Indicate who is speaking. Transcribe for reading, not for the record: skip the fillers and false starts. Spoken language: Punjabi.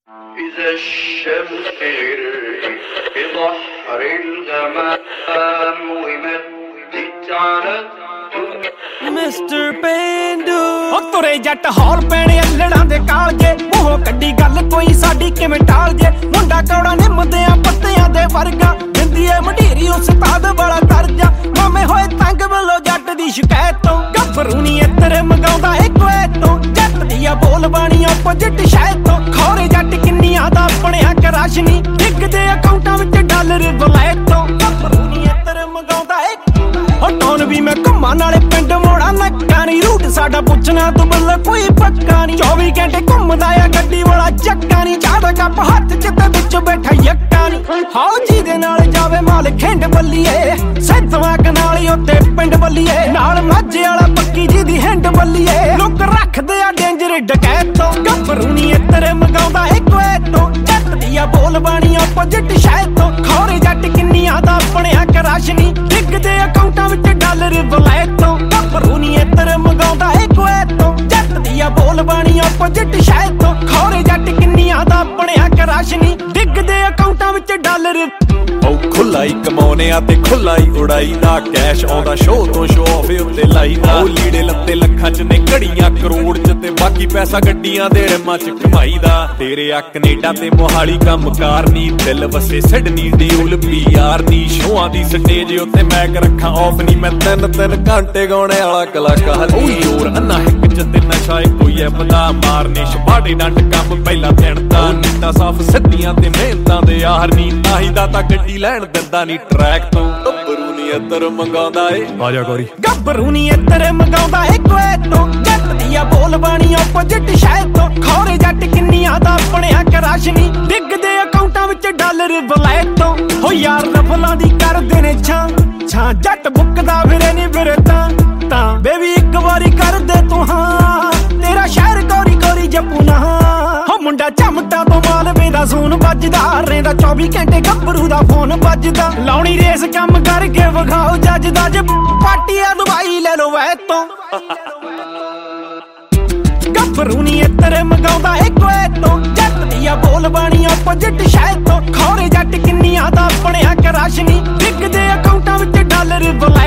Speaker 1: إذا الشمس غرقت في بحر الغمام ومدت على
Speaker 2: ਮਿਸਟਰ ਪੇਂਡੂ ਹੋ ਤੁਰੇ ਜੱਟ ਹੌਲ ਪੈਣੇ ਅੱਲੜਾਂ ਦੇ ਕਾਲਜੇ ਮੂੰਹੋਂ ਕੱਢੀ ਗੱਲ ਕੋਈ ਸਾਡੀ ਕਿਵੇਂ ਟਾਲ ਜੇ ਮੁੰਡਾ ਕੌੜਾ ਨਿੰਮਦਿਆਂ ਪੱਤਿਆਂ ਦੇ ਵਰਗਾ ਦਿੰਦੀ ਏ ਮੰਡੀਰੀ ਉਸਤਾਦ ਵਾਲਾ ਦਰਜਾ ਮਾਮੇ ਹੋਏ ਤੰਗ ਵੱਲੋਂ ਜੱਟ ਦੀ ਸ਼ਿਕਾਇਤ ਤੋਂ ਗੱਭਰੂ ਨੀ ਇੱਧਰ ਮੰਗਾਉਂਦਾ ਏ ਕੁਐਤ ਤੋਂ ਜੱਟ ਦੀਆਂ ਬੋਲ ਬਾਣੀਆਂ ਪੋਜਿਟ ਸ਼ਾਇਦ ਤੋਂ ਖੌਰੇ ਜੱਟ ਕਿੰਨੀਆਂ ਦਾ ਬਣਿਆ ਕਰਾਸ਼ਨੀ ਡਿੱਗਦੇ ਅਕਾਊਂਟਾਂ ਵਿੱਚ ਡਾਲਰ ਵਲੈਤ ਤੋਂ ਗੱਭਰੂ ਨੀ ਇੱਧਰ ਮੰਗਾਉਂਦਾ ਏ ਹੋ ਟੌਨ ਵੀ ਮੈਂ ਘੁੰਮਾਂ ਨਾਲੇ ਪਿੰਡ ਮੋੜਾ ਨੱਕਾ ਨੀ ਰੂਟ ਸਾਡਾ ਪੁੱਛਣਾ ਤੂੰ ਬੱਲਾ ਕੋਈ ਪੱਕਾ ਨੀ 24 ਘੰਟੇ ਘੁੰਮਦਾ ਆ ਗੱਡੀ ਵਾਲਾ ਚੱਕਾ ਨੀ ਚਾਹ ਦਾ ਕੱਪ ਹੱਥ ਚ ਤੇ ਵਿੱਚ ਬੈਠਾ ਯੱਕਾ ਨੀ ਹਾਓ ਜੀ ਦੇ ਨਾਲ ਜਾਵੇ ਮਾਲ ਖਿੰਡ ਬੱਲੀਏ ਸੈਂਤਵਾ ਕਨਾਲੀ ਉੱਤੇ ਪਿੰਡ ਬੱਲੀਏ ਨਾਲ ਮਾਝੇ ਵਾਲਾ ਪੱਕੀ ਜੀ ਦੀ ਹਿੰਡ ਬੱਲੀਏ ਲੋਕ ਰੱਖਦੇ ਆ ਡੇਂਜਰ ਡਕੈਤ ਤੋਂ ਗੱਭਰੂ ਨੀ ਇੱਧਰ ਮੰਗਾਉਂਦਾ ਏ ਕੁਐਤ ਤੋਂ ਜੱਟ ਦੀਆਂ ਬੋਲ ਬਾਣੀਆਂ ਪੋਜਿਟ ਸ਼ਾਇਦ ਤੋਂ ਖੌਰੇ ਜੱਟ ਕਿੰਨੀਆਂ ਦਾ ਬਣਿਆ ਕਰਾਸ਼ਨੀ ਡਿੱਗਦੇ ਅਕਾਊਂਟਾਂ ਵਿੱਚ ਡਾਲਰ ਵਲੈਤ ਤੋਂ ਗੱਭਰੂ ਨੀ ਇੱਧਰ ਮੰਗਾਉਂਦਾ ਏ ਕੁਐਤ ਤੋਂ ਜੱਟ ਦੀਆਂ ਬੋਲ ਬਾਣੀਆਂ ਪੋਜਿਟ ਸ਼ਾਇਦ ਤੋਂ ਖੌਰੇ ਜੱਟ ਕਿੰਨੀਆਂ ਦਾ ਬਣਿਆ ਕਰਾਸ਼ਨੀ ਡਿੱਗਦੇ ਅਕਾਊਂਟਾਂ ਵਿੱਚ ਡਾਲਰ
Speaker 3: ਉਹ ਖੁੱਲਾ ਹੀ ਕਮਾਉਨੇ ਆ ਤੇ ਖੁੱਲਾ ਹੀ ਉਡਾਈ ਦਾ ਕੈਸ਼ ਆਉਂਦਾ ਸ਼ੋਅ ਤੋਂ ਸ਼ੋਅ ਆਫ ਉੱਤੇ ਲਾਈਦਾ ਉਹ ਲੀੜੇ ਲੱਤੇ ਲੱਖਾਂ ਚ ਨੇ ਘੜੀਆਂ ਕਰੋੜ ਚ ਤੇ ਬਾਕੀ ਪੈਸਾ ਗੱਡੀਆਂ ਦੇ ਰਿਮਾਂ ਚ ਕਮਾਈਦਾ ਤੇਰੇ ਆ ਕੈਨੇਡਾ ਤੇ ਮੋਹਾਲੀ ਕੰਮਕਾਰ ਨੀ ਦਿਲ ਵਸੇ ਸਿਡਨੀ ਡਿਊਲ ਪੀਆਰ ਨੀ ਸ਼ੋਆਂ ਦੀ ਸਟੇਜ ਉੱਤੇ ਮੈਕ ਰੱਖਾਂ ਆਫ ਨੀ ਮੈਂ 3 ਘੰਟੇ ਗਾਉਣੇ ਵਾਲਾ ਕਲਾਕਾਰ ਉਹ ਯੋਰ ਅੰਨਾ ਹਿੱਕ ਚ ਤੇ ਨਸ਼ਾ ਕੋਈ ਐ ਬੰਦਾ ਮਾਰਨੇ ਛਪਾੜੇ ਡੰਡ ਕੰਮ ਪਹਿਲਾਂ ਦਿਨ ਦਾ ਨੀਤਾਂ ਸਾਫ ਸਿੱਧੀਆਂ ਤੇ ਮਿਹਨਤਾਂ ਦੇ ਯਾਰ ਨੀ ਤਾਂ ਹੀ ਦਾ ਤਾਂ ਗੱਡੀ ਲੈਣ ਦਿੰਦਾ ਨੀ ਟਰੈਕ ਤੋਂ ਗੱਭਰੂ ਨੀ ਇੱਧਰ ਮੰਗਾਉਂਦਾ ਏ ਆਜਾ ਗੋਰੀ
Speaker 2: ਗੱਭਰੂ ਨੀ ਇੱਧਰ ਮੰਗਾਉਂਦਾ ਏ ਕੁਐਤ ਤੋਂ ਜੱਟ ਦੀਆਂ ਬੋਲ ਬਾਣੀਆਂ ਪੋਜਿਟ ਸ਼ਾਇਦ ਤੋਂ ਖੌਰੇ ਜੱਟ ਕਿੰਨੀਆਂ ਦਾ ਬਣਿਆ ਕਰਾਸ਼ਨੀ ਡਿੱਗਦੇ ਅਕਾਊਂਟਾਂ ਵਿੱਚ ਡਾਲਰ ਵਲੈਤ ਤੋਂ ਹੋ ਯਾਰ ਰਫਲਾਂ ਦੀ ਕਰਦੇ ਨੇ ਛਾਂ ਛਾਂ ਜੱਟ ਬੁੱਕਦਾ ਫਿਰੇ ਨੀ ਫਿਰੇ ਤਾਂ ਬੇਬੀ ਇੱਕ ਵਾਰੀ ਕਰ ਦੇ ਤੂੰ ਹਾਂ ਤੇਰਾ ਸ਼ਹਿਰ ਗੋਰੀ ਗੋਰੀ ਜੱਪੂ ਨਾ ਹੋ ਮੁੰਡਾ ਚਮਟਾ ਤੋਂ ਮਾਲਵੇ ਦਾ ਸੂਨ ਵੱਜਦਾ ਰਹਿੰਦਾ 24 ਘੰਟੇ ਗੱਭਰੂ ਦਾ ਫੋਨ ਵੱਜਦਾ ਲਾਉਣੀ ਰੇਸ ਕੰਮ ਕਰਕੇ ਵਿਖਾਓ ਜੱਜ ਦਾ ਜੇ ਪਾਟੀਆ ਦਵਾਈ ਲੈ ਲੋ ਵੈ ਤੋਂ ਗੱਭਰੂ ਨੀ ਇੱਧਰ ਮੰਗਾਉਂਦਾ ਏ ਕੁਐਤ ਤੋਂ ਜੱਟ ਦੀਆਂ ਬੋਲ ਬਾਣੀਆਂ ਪੋਜਿਟ ਸ਼ਾਇਦ ਤੋਂ ਖੌਰੇ ਜੱਟ ਕਿੰਨੀਆਂ ਦਾ ਬਣਿਆ ਕਰਾਸ਼ਨੀ ਡਿੱਗਦੇ ਅਕਾਊਂਟਾਂ ਵਿੱਚ ਡਾਲਰ ਵਲੈਤ